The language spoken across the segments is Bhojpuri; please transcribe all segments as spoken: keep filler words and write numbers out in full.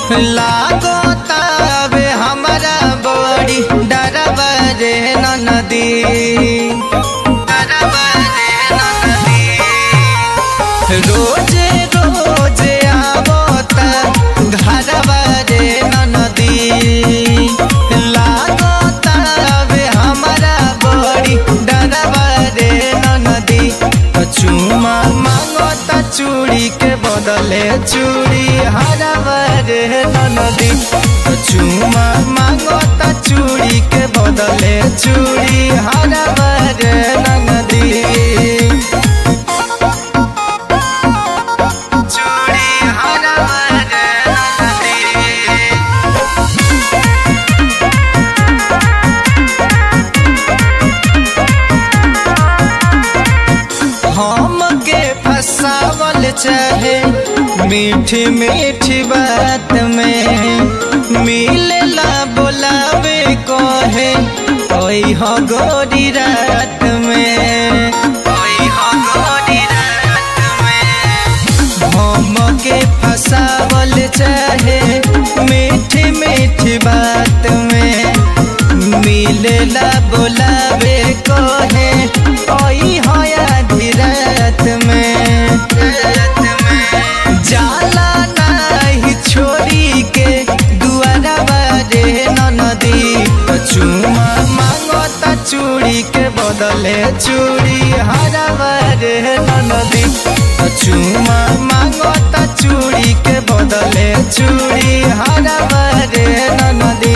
लागतावे हमरा बड़ी डरवा रे ननदी, डरवा रे ननदी। रोजे रोजे आवता घरवा रे ननदी, लागतावे हमरा बड़ी डरवा रे ननदी। चुमा मांगता चूड़ी के बदले चूड़ी हरवा रे ननदी। चुमा मांगता चूड़ी के बदले चूड़ी हरवा रे ननदी। चूड़ी हरवा रे ननदी। हमके फसावल चाहे मीठी मीठी बात में, मिलेला बोलावे कहे ओई हो गोरी रात में, ओई हो गोरी रात में। हमके फसावल चाहे मीठी मीठी बात में, मिलेला बोलावे कहे ओई हो आधी रात में, रात में। जाला नाही छोड़ी के दुआरवा रे ननदी। चुमा मांगता चूड़ी के बदले चूड़ी हरवा रे ननदी। चुमा मांगता चूड़ी के बदले चूड़ी हरवा रे ननदी।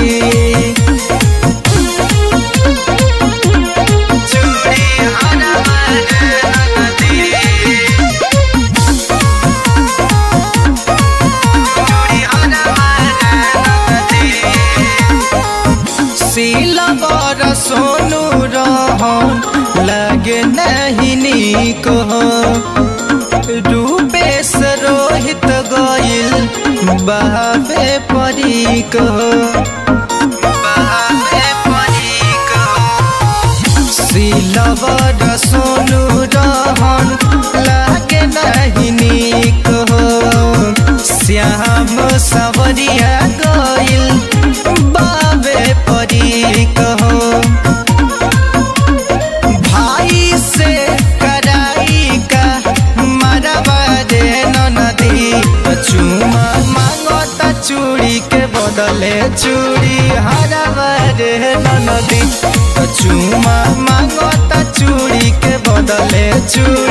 सिलवर सोनू रहन लगे नहीं नीक हो, रूपेश रोहित गइल बहावे परीक हो, बहावे परीक हो। सिलवर सोनू रहन लगे नहीं नीक हो, श्याम सवरिया गइल बाबे परीक हो। भाई से कराई का मरवा रे ननदी। चुमा मांगता चूड़ी के बदले चूड़ी हरवा रे ननदी। चुमा मांगता चूड़ी के बदले चूड़ी